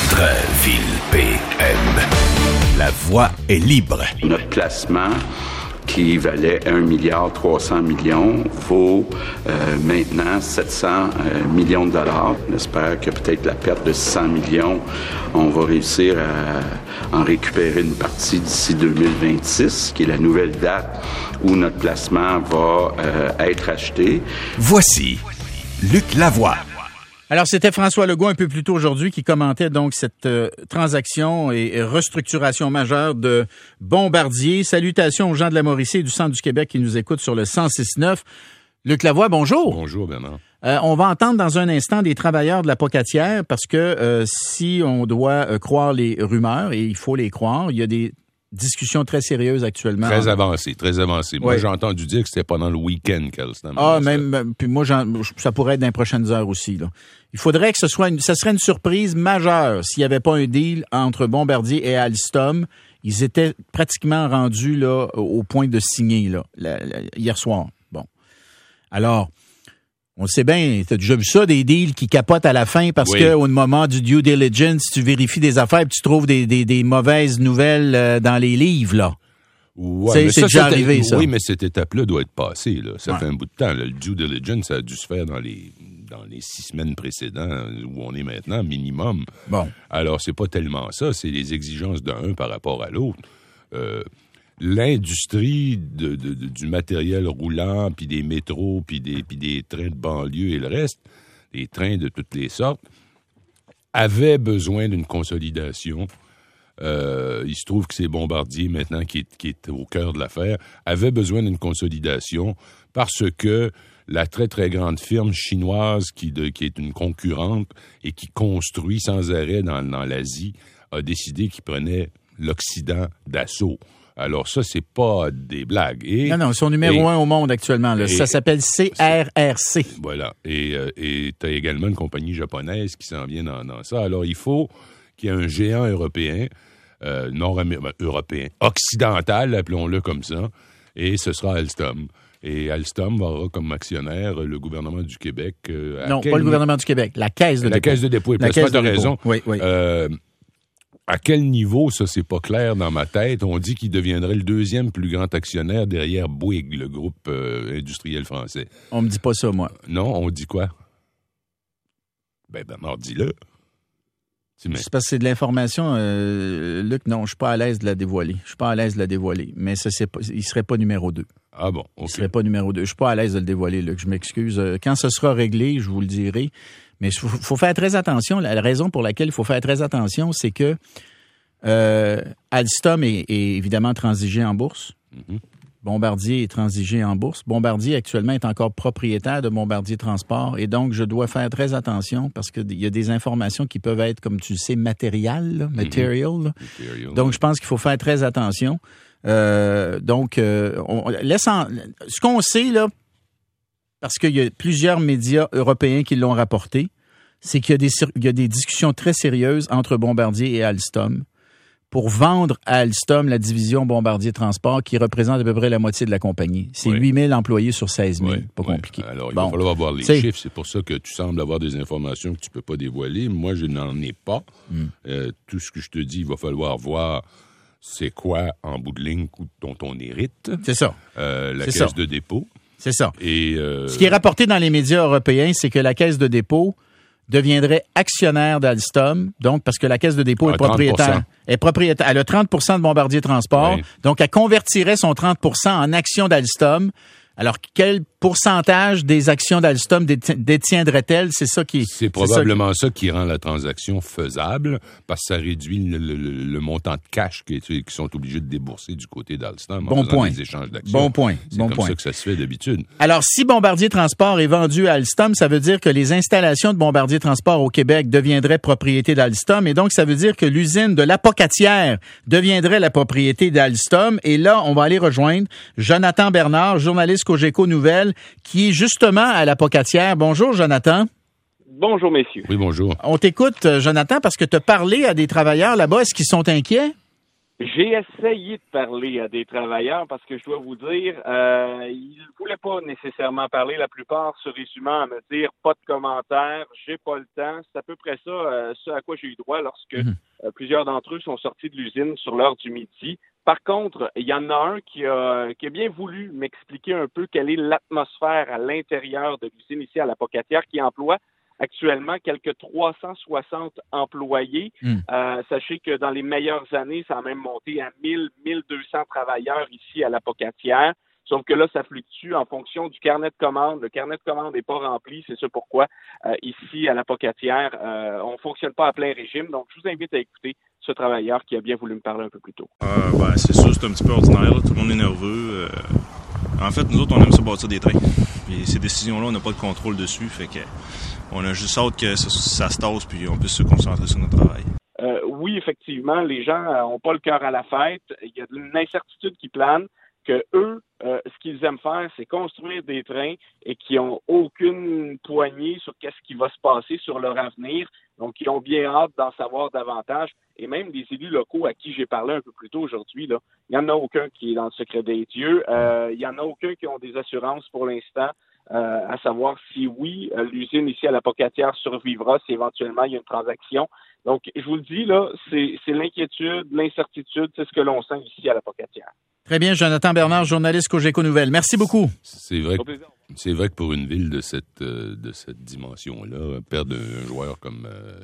Centre-ville La voix est libre. Notre placement, qui valait 1,3 milliard, vaut maintenant 700 millions de dollars. On espère que peut-être la perte de 600 millions, on va réussir à en récupérer une partie d'ici 2026, qui est la nouvelle date où notre placement va être acheté. Voici Luc Lavoie. Alors, c'était François Legault un peu plus tôt aujourd'hui qui commentait donc cette transaction et restructuration majeure de Bombardier. Salutations aux gens de la Mauricie et du Centre du Québec qui nous écoutent sur le 106.9. Luc Lavoie, bonjour. Bonjour, Bernard. On va entendre dans un instant des travailleurs de la Pocatière parce que si on doit croire les rumeurs, et il faut les croire, il y a des discussions très sérieuses actuellement. Très avancées. Moi, j'ai entendu dire que c'était pendant le week-end qu'Alstom. Puis moi, ça pourrait être dans les prochaines heures aussi, là. Il faudrait que ça serait une surprise majeure s'il n'y avait pas un deal entre Bombardier et Alstom. Ils étaient pratiquement rendus là au point de signer là, hier soir. Bon. Alors, on le sait bien, tu as déjà vu ça, des deals qui capotent à la fin parce que au moment du due diligence, tu vérifies des affaires et tu trouves des mauvaises nouvelles dans les livres, là. Ouais, c'est déjà arrivé, ça. Oui, mais cette étape-là doit être passée, là. Ça fait un bout de temps. Là. Le due diligence, ça a dû se faire dans les 6 semaines précédentes où on est maintenant, minimum. Bon. Alors, c'est pas tellement ça, c'est les exigences d'un par rapport à l'autre. L'industrie du matériel roulant, puis des métros, puis des trains de banlieue et le reste, des trains de toutes les sortes, avait besoin d'une consolidation. Il se trouve que c'est Bombardier maintenant qui est au cœur de l'affaire, avait besoin d'une consolidation parce que la très, très grande firme chinoise qui est une concurrente et qui construit sans arrêt dans l'Asie a décidé qu'il prenait l'Occident d'assaut. Alors ça, c'est pas des blagues. Non, ils sont numéro 1 au monde actuellement. Là. Ça s'appelle CRRC. Voilà. Et tu as également une compagnie japonaise qui s'en vient dans ça. Alors, il faut qu'il y ait un géant européen, européen, occidental, appelons-le comme ça, et ce sera Alstom. Et Alstom aura comme actionnaire le gouvernement du Québec. Pas le gouvernement du Québec, la Caisse de dépôt. La Caisse de dépôt. Tu as raison. Oui. À quel niveau, ça, c'est pas clair dans ma tête. On dit qu'il deviendrait le deuxième plus grand actionnaire derrière Bouygues, le groupe industriel français. On me dit pas ça, moi. Non, on dit quoi? Bernard, dis-le. C'est parce que c'est de l'information, Luc, non, je suis pas à l'aise de la dévoiler. Mais il serait pas numéro 2. Ah bon, OK. Il serait pas numéro 2. Je suis pas à l'aise de le dévoiler, Luc. Je m'excuse. Quand ce sera réglé, je vous le dirai. Mais il faut faire très attention. La raison pour laquelle il faut faire très attention, c'est que Alstom est évidemment transigé en bourse. Mm-hmm. Bombardier est transigé en bourse. Bombardier, actuellement, est encore propriétaire de Bombardier Transport. Et donc, je dois faire très attention parce qu'il y a des informations qui peuvent être, comme tu le sais, material. Donc, je pense qu'il faut faire très attention. Ce qu'on sait, là, parce qu'il y a plusieurs médias européens qui l'ont rapporté, c'est qu'il y a des discussions très sérieuses entre Bombardier et Alstom pour vendre à Alstom la division Bombardier Transport qui représente à peu près la moitié de la compagnie. C'est 8 000 employés sur 16 000. Pas compliqué. Alors, il va falloir voir les chiffres. C'est pour ça que tu sembles avoir des informations que tu peux pas dévoiler. Moi, je n'en ai pas. Tout ce que je te dis, il va falloir voir c'est quoi, en bout de ligne, dont on hérite. C'est ça. La caisse de dépôt. C'est ça. Et ce qui est rapporté dans les médias européens, c'est que la Caisse de dépôt deviendrait actionnaire d'Alstom, donc parce que la Caisse de dépôt est propriétaire. Elle a 30 % de Bombardier Transport, donc elle convertirait son 30 % en actions d'Alstom. Alors, quel pourcentage des actions d'Alstom détiendrait-elle? C'est ça qui... C'est probablement ça qui rend la transaction faisable, parce que ça réduit le montant de cash qu'ils sont obligés de débourser du côté d'Alstom en faisant des échanges d'actions. Bon point. C'est comme ça que ça se fait d'habitude. Alors, si Bombardier Transport est vendu à Alstom, ça veut dire que les installations de Bombardier Transport au Québec deviendraient propriété d'Alstom, et donc ça veut dire que l'usine de la Pocatière deviendrait la propriété d'Alstom. Et là, on va aller rejoindre Jonathan Bernard, journaliste Cogeco Nouvelles, qui est justement à la Pocatière. Bonjour, Jonathan. Bonjour, messieurs. Oui, bonjour. On t'écoute, Jonathan, parce que tu as parlé à des travailleurs là-bas. Est-ce qu'ils sont inquiets? J'ai essayé de parler à des travailleurs parce que je dois vous dire, ils ne voulaient pas nécessairement parler. La plupart se résumant à me dire pas de commentaires, j'ai pas le temps. C'est à peu près ça, ce à quoi j'ai eu droit lorsque plusieurs d'entre eux sont sortis de l'usine sur l'heure du midi. Par contre, il y en a un qui a bien voulu m'expliquer un peu quelle est l'atmosphère à l'intérieur de l'usine ici à la Pocatière, qui emploie actuellement quelques 360 employés. Sachez que dans les meilleures années, ça a même monté à 1200 travailleurs ici à la Pocatière. Sauf que là, ça fluctue en fonction du carnet de commande. Le carnet de commande n'est pas rempli. C'est ça pourquoi, ici, à la Pocatière, on ne fonctionne pas à plein régime. Donc, je vous invite à écouter ce travailleur qui a bien voulu me parler un peu plus tôt. C'est sûr, c'est un petit peu ordinaire. Là. Tout le monde est nerveux. En fait, nous autres, on aime ça bâtir des trains. Puis ces décisions-là, on n'a pas de contrôle dessus. Fait que on a juste hâte que ça se tasse puis on puisse se concentrer sur notre travail. Oui, effectivement, les gens n'ont pas le cœur à la fête. Il y a une incertitude qui plane. Que eux, ce qu'ils aiment faire, c'est construire des trains et qui ont aucune poignée sur qu'est-ce qui va se passer sur leur avenir. Donc, ils ont bien hâte d'en savoir davantage. Et même des élus locaux à qui j'ai parlé un peu plus tôt aujourd'hui, là, il n'y en a aucun qui est dans le secret des dieux. Il n'y en a aucun qui ont des assurances pour l'instant, à savoir si oui, l'usine ici à la Pocatière survivra, si éventuellement il y a une transaction. Donc, je vous le dis, là, c'est l'inquiétude, l'incertitude, c'est ce que l'on sent ici à la Pocatière. Très bien, Jonathan Bernard, journaliste Cogeco Nouvelles. Merci beaucoup. C'est vrai que pour une ville de cette dimension-là, perdre un joueur comme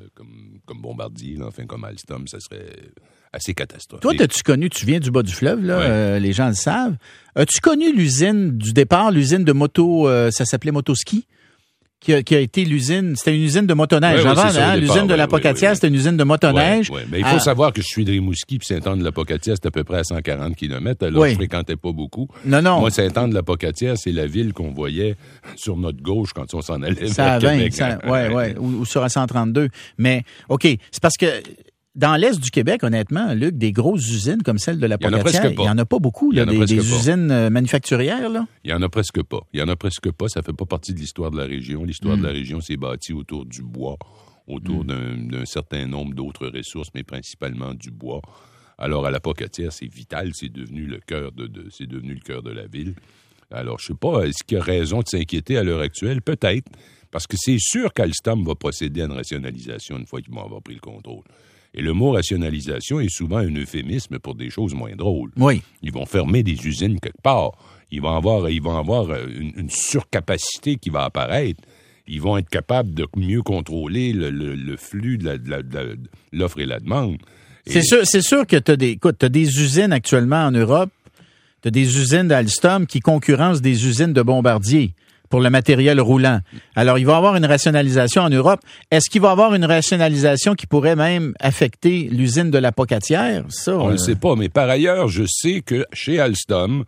Bombardier, là, enfin comme Alstom, ça serait assez catastrophique. Toi, tu viens du bas du fleuve, là, les gens le savent. As-tu connu l'usine du départ, l'usine de moto, ça s'appelait Motoski? Qui a été l'usine, c'était une usine de motoneige. Oui, avant, l'usine de la Pocatière, c'était une usine de motoneige. Oui. Mais il faut savoir que je suis de Rimouski, puis Saint-Anne-de-la-Pocatière, c'est à peu près à 140 km. Alors, je fréquentais pas beaucoup. Non. Moi, Saint-Anne-de-la-Pocatière, c'est la ville qu'on voyait sur notre gauche quand on s'en allait vers Québec. Ou sur la 132. Mais, OK, c'est parce que dans l'Est du Québec, honnêtement, Luc, des grosses usines comme celle de la Pocatière, il n'y en a pas beaucoup, là, des usines manufacturières, là. Il n'y en a presque pas. Ça fait pas partie de l'histoire de la région. L'histoire de la région s'est bâtie autour du bois, autour d'un certain nombre d'autres ressources, mais principalement du bois. Alors, à la Pocatière, c'est vital, c'est devenu le cœur de la ville. Alors, je sais pas, est-ce qu'il y a raison de s'inquiéter à l'heure actuelle? Peut-être, parce que c'est sûr qu'Alstom va procéder à une rationalisation une fois qu'ils vont avoir pris le contrôle. Et le mot rationalisation est souvent un euphémisme pour des choses moins drôles. Oui. Ils vont fermer des usines quelque part. Ils vont avoir une surcapacité qui va apparaître. Ils vont être capables de mieux contrôler le flux de l'offre et la demande. C'est sûr que t'as des usines actuellement en Europe, t'as des usines d'Alstom qui concurrencent des usines de Bombardier pour le matériel roulant. Alors, il va y avoir une rationalisation en Europe. Est-ce qu'il va y avoir une rationalisation qui pourrait même affecter l'usine de la Pocatière? Ça, on ne sait pas, mais par ailleurs, je sais que chez Alstom,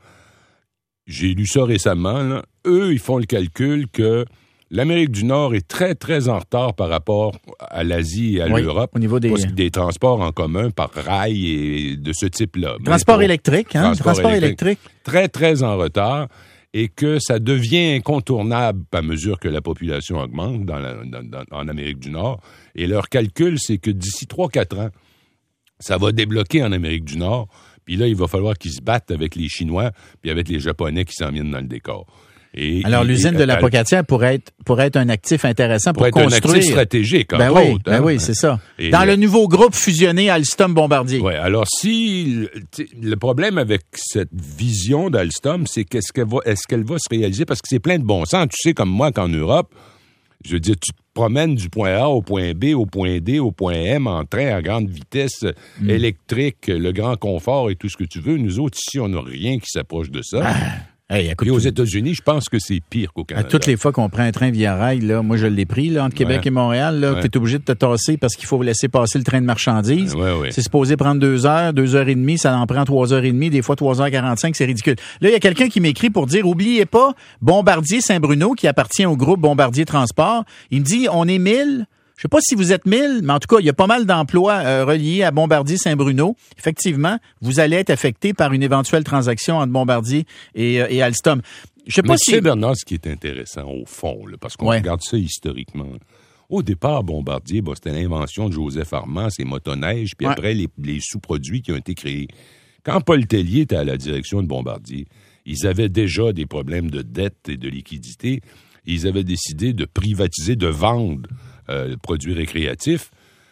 j'ai lu ça récemment, là, eux, ils font le calcul que l'Amérique du Nord est très, très en retard par rapport à l'Asie et à l'Europe. Au niveau des transports en commun par rail et de ce type-là. Transport électrique, hein? Transport électrique. Très, très en retard. Et que ça devient incontournable à mesure que la population augmente en Amérique du Nord. Et leur calcul, c'est que d'ici 3-4 ans, ça va débloquer en Amérique du Nord. Puis là, il va falloir qu'ils se battent avec les Chinois puis avec les Japonais qui s'en viennent dans le décor. Alors, l'usine de la Pocatière pourrait être un actif intéressant pour construire. Être un actif stratégique, oui, c'est ça. Et dans le nouveau groupe fusionné Alstom-Bombardier. Oui, alors si le problème avec cette vision d'Alstom, c'est est-ce qu'elle va se réaliser? Parce que c'est plein de bon sens. Tu sais, comme moi, qu'en Europe, je veux dire, tu te promènes du point A au point B, au point D, au point M, en train à grande vitesse, électrique, le grand confort et tout ce que tu veux. Nous autres, ici, on n'a rien qui s'approche de ça. Et aux États-Unis, je pense que c'est pire qu'au Canada. Toutes les fois qu'on prend un train via rail, là, moi je l'ai pris là, entre Québec et Montréal, là, t'es obligé de te tasser parce qu'il faut laisser passer le train de marchandises. C'est supposé prendre 2 heures, 2 heures et demie, ça en prend 3 heures et demie, des fois 3h45, c'est ridicule. Là, il y a quelqu'un qui m'écrit pour dire, oubliez pas, Bombardier Saint-Bruno, qui appartient au groupe Bombardier Transport, il me dit, on est 1000. Je sais pas si vous êtes 1000, mais en tout cas, il y a pas mal d'emplois reliés à Bombardier Saint-Bruno. Effectivement, vous allez être affecté par une éventuelle transaction entre Bombardier et Alstom. Je sais pas si... Bernard, ce qui est intéressant au fond, là, parce qu'on regarde ça historiquement, Au départ, Bombardier, c'était l'invention de Joseph Armand, ses motoneiges, puis après, les sous-produits qui ont été créés. Quand Paul Tellier était à la direction de Bombardier, ils avaient déjà des problèmes de dette et de liquidité. Ils avaient décidé de privatiser, de vendre produits récréatifs.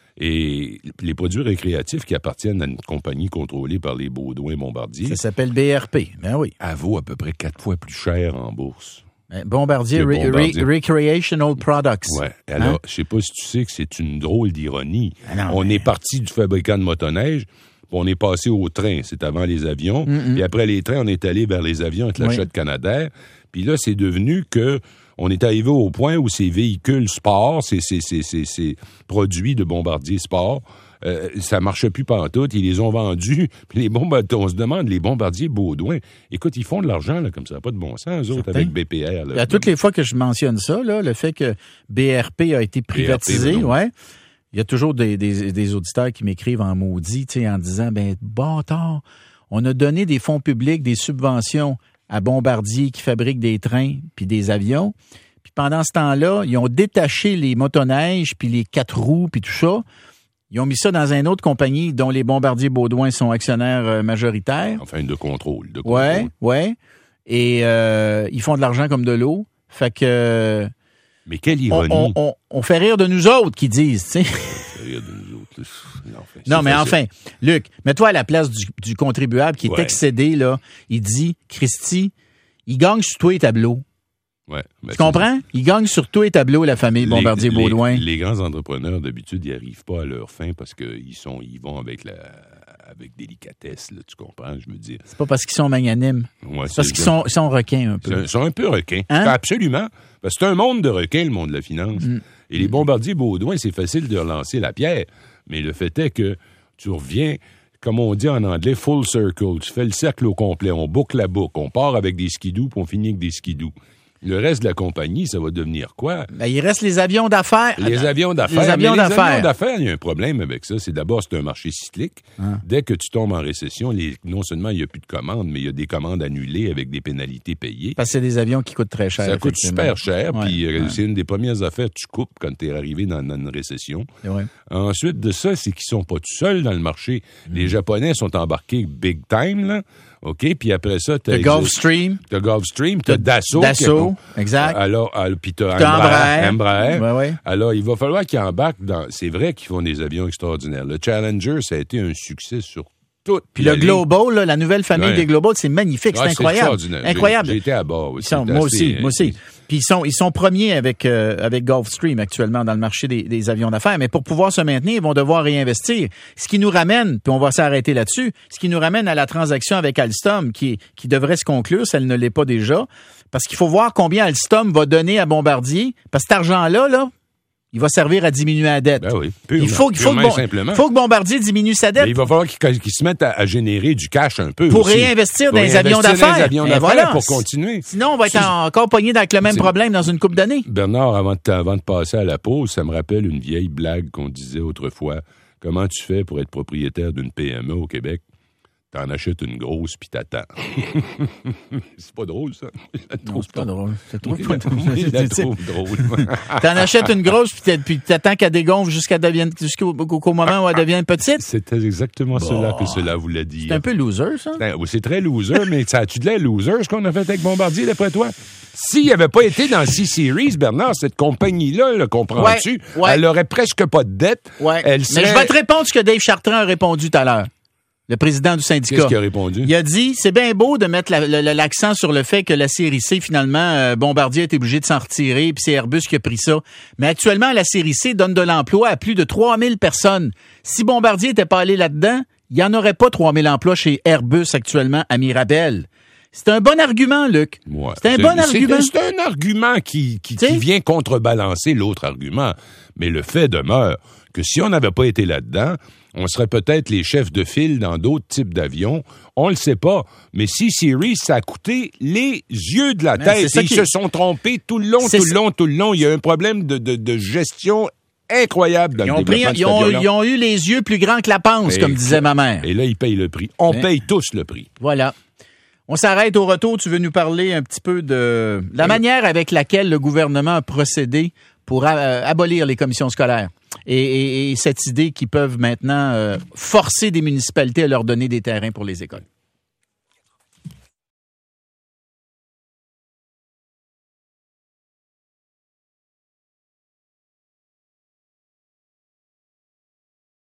Et les produits récréatifs qui appartiennent à une compagnie contrôlée par les Baudouin-Bombardier... Ça s'appelle BRP, ben oui. Elle vaut à peu près 4 fois plus cher en bourse. Bombardier Recreational Products. Ouais. Alors, je sais pas si tu sais que c'est une drôle d'ironie. On est parti du fabricant de motoneige, puis on est passé au train. C'est avant les avions. Puis après les trains, on est allé vers les avions avec l'achat de Canadair. Puis là, c'est devenu que on est arrivé au point où ces véhicules sport, ces produits de Bombardier Sport, ça marchait plus pantoute. Ils les ont vendus. Puis on se demande, les Bombardier Baudouin, écoute, ils font de l'argent là comme ça, pas de bon sens, eux autres, avec BPR. Là. À toutes les fois que je mentionne ça, là, le fait que BRP a été privatisé, il y a toujours des auditeurs qui m'écrivent en maudit, en disant, bâtard, on a donné des fonds publics, des subventions à Bombardier qui fabrique des trains puis des avions. Puis pendant ce temps-là, ils ont détaché les motoneiges puis les 4 roues puis tout ça. Ils ont mis ça dans une autre compagnie dont les Bombardier Baudouin sont actionnaires majoritaires. Enfin, de contrôle. Ouais. Et ils font de l'argent comme de l'eau. Fait que... Mais quelle ironie. On fait rire de nous autres qui disent, tu sais. On fait rire de nous autres. Non, mais enfin, Luc, mets-toi à la place du contribuable qui est excédé, là. Il dit, Christy, il gagne sur tous les tableaux. Ouais, tu comprends? Ils gagnent sur tous les tableaux, la famille Bombardier-Baudouin. Les grands entrepreneurs, d'habitude, ils n'arrivent pas à leur fin parce qu'ils vont avec délicatesse, là, tu comprends, je veux dire. C'est pas parce qu'ils sont magnanimes. Ouais, c'est parce qu'ils sont requins un peu. Ils sont un peu requins. Hein? Absolument. Parce que c'est un monde de requins, le monde de la finance. Et les Bombardier-Baudouin, c'est facile de relancer la pierre. Mais le fait est que tu reviens, comme on dit en anglais, full circle. Tu fais le cercle au complet. On boucle la boucle. On part avec des skidoo, puis on finit avec des skidoo. Le reste de la compagnie, ça va devenir quoi? Il reste les avions d'affaires. Les avions d'affaires. Les avions d'affaires, il y a un problème avec ça. C'est d'abord, c'est un marché cyclique. Dès que tu tombes en récession, non seulement il n'y a plus de commandes, mais il y a des commandes annulées avec des pénalités payées. Parce que c'est des avions qui coûtent très cher. Ça coûte super cher, puis c'est une des premières affaires que tu coupes quand tu es arrivé dans une récession. Ensuite de ça, c'est qu'ils sont pas tout seuls dans le marché. Les Japonais sont embarqués big time, là. OK, puis après ça, t'as Gulfstream, t'as Dassault, exact. Alors puis t'as Embraer. Ouais. Alors, il va falloir qu'ils embarquent dans... C'est vrai qu'ils font des avions extraordinaires. Le Challenger, ça a été un succès sur tout. Puis le Global, là, la nouvelle famille des Global, c'est magnifique, c'est incroyable. Incroyable. J'ai été à bord aussi. Moi aussi. Puis ils sont premiers avec Gulfstream actuellement dans le marché des avions d'affaires. Mais pour pouvoir se maintenir, ils vont devoir réinvestir. Ce qui nous ramène, puis on va s'arrêter là-dessus, ce qui nous ramène à la transaction avec Alstom qui devrait se conclure, si elle ne l'est pas déjà. Parce qu'il faut voir combien Alstom va donner à Bombardier. Parce que cet argent-là, il va servir à diminuer la dette. Ben oui. Il faut que Bombardier diminue sa dette. Mais il va falloir qu'ils se mettent à générer du cash un peu. Pour réinvestir dans les avions d'affaires. Voilà. Pour continuer. Sinon, on va être encore pogné avec le même problème dans une couple d'années. Bernard, avant de passer à la pause, ça me rappelle une vieille blague qu'on disait autrefois. Comment tu fais pour être propriétaire d'une PME au Québec? T'en achètes une grosse puis t'attends. C'est pas drôle, ça? Non, c'est pas drôle. C'est trop drôle. T'en achètes une grosse puis t'attends qu'elle dégonfle jusqu'au moment où elle devient petite? C'était exactement cela que cela voulait dire. C'est un peu loser, ça? C'est très loser, mais ça a-tu de l'air loser, ce qu'on a fait avec Bombardier, d'après toi? S'il n'avait pas été dans C-Series, Bernard, cette compagnie-là, comprends-tu? Elle aurait presque pas de dette. Mais je vais te répondre ce que Dave Chartrand a répondu tout à l'heure. Le président du syndicat. Qu'est-ce qu'il a répondu? Il a dit, c'est bien beau de mettre l'accent sur le fait que la série C, finalement, Bombardier a été obligé de s'en retirer, puis c'est Airbus qui a pris ça. Mais actuellement, la série C donne de l'emploi à plus de 3000 personnes. Si Bombardier n'était pas allé là-dedans, il n'y en aurait pas 3000 emplois chez Airbus actuellement à Mirabel. C'est un bon argument, Luc. Ouais. C'est un bon argument. C'est un argument qui vient contrebalancer l'autre argument. Mais le fait demeure que si on n'avait pas été là-dedans, on serait peut-être les chefs de file dans d'autres types d'avions. On le sait pas. Mais C-Series, ça a coûté les yeux de la tête. Ils se sont trompés tout le long. Il y a un problème de gestion incroyable dans le développement de cet avion-là. Ils ont eu les yeux plus grands que la panse, comme disait ma mère. Et là, ils payent le prix. On paye tous le prix. Voilà. On s'arrête au retour. Tu veux nous parler un petit peu de la manière avec laquelle le gouvernement a procédé pour abolir les commissions scolaires. Et cette idée qu'ils peuvent maintenant forcer des municipalités à leur donner des terrains pour les écoles.